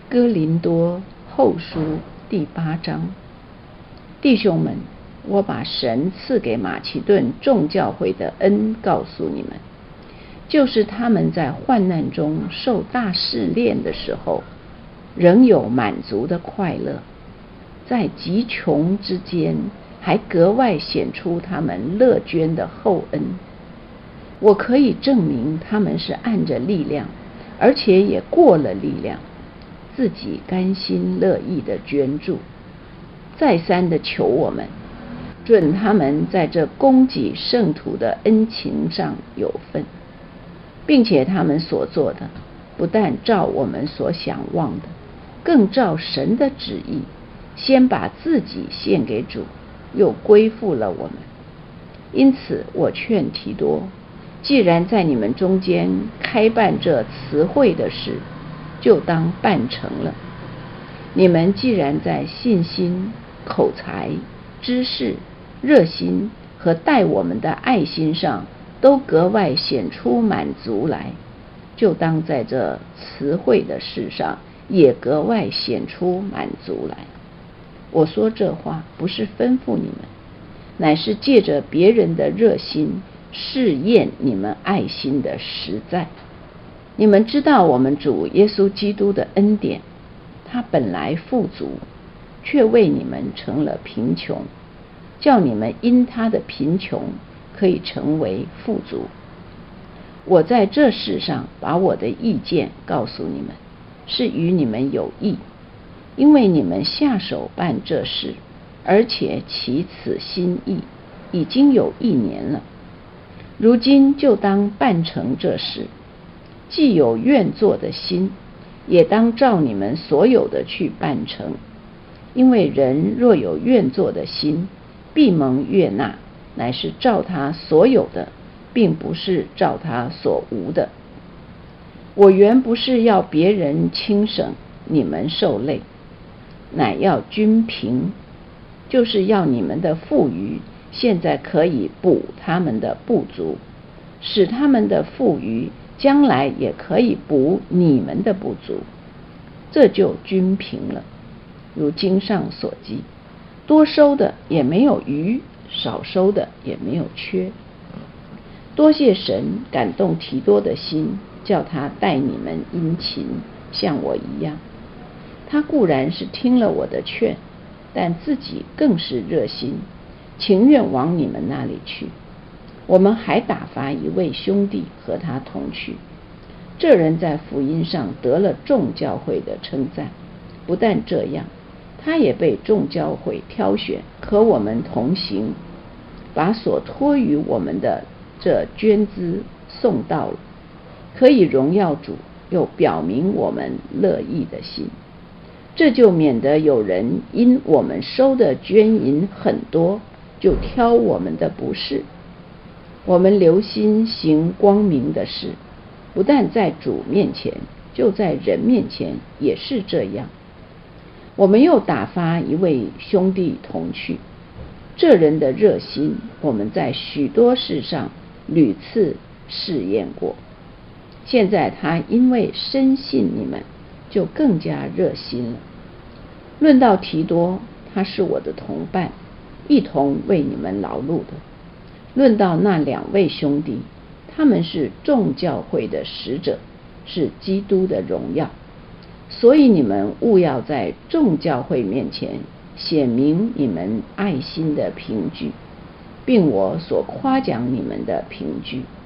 哥林多后书第8章。弟兄们，我把神赐给马其顿众教会的恩告诉你们，就是他们在患难中受大试炼的时候，仍有满足的快乐，在极穷之间还格外显出他们乐捐的厚恩。我可以证明他们是按着力量，而且也过了力量，自己甘心乐意的捐助，再三的求我们，准他们在这供给圣徒的恩情上有份，并且他们所做的，不但照我们所想望的，更照神的旨意，先把自己献给主，又归附了我们。因此我劝提多，既然在你们中间开办这词汇的事，就当办成了。你们既然在信心、口才、知识、热心和待我们的爱心上都格外显出满足来，就当在这词汇的事上也格外显出满足来。我说这话不是吩咐你们，乃是借着别人的热心试验你们爱心的实在。你们知道我们主耶稣基督的恩典，他本来富足，却为你们成了贫穷，叫你们因他的贫穷可以成为富足。我在这事上把我的意见告诉你们，是与你们有益，因为你们下手办这事，而且起此心意已经有1年了。如今就当办成这事，既有愿做的心，也当照你们所有的去办成。因为人若有愿做的心，必蒙悦纳，乃是照他所有的，并不是照他所无的。我原不是要别人轻省，你们受累，乃要均平，就是要你们的富余现在可以补他们的不足，使他们的富余将来也可以补你们的不足，这就均平了。如经上所记，多收的也没有余，少收的也没有缺。多谢神感动提多的心，叫他待你们殷勤，像我一样。他固然是听了我的劝，但自己更是热心，情愿往你们那里去。我们还打发一位兄弟和他同去，这人在福音上得了众教会的称赞。不但这样，他也被众教会挑选，和我们同行，把所托于我们的这捐资送到了，可以荣耀主，又表明我们乐意的心。这就免得有人因我们收的捐银很多，就挑我们的不是。我们留心行光明的事，不但在主面前，就在人面前也是这样。我们又打发一位兄弟同去，这人的热心，我们在许多事上屡次试验过。现在他因为深信你们，就更加热心了。论到提多，他是我的同伴，一同为你们劳碌的。论到那2位兄弟，他们是众教会的使者，是基督的荣耀。所以你们务要在众教会面前显明你们爱心的凭据，并我所夸奖你们的凭据。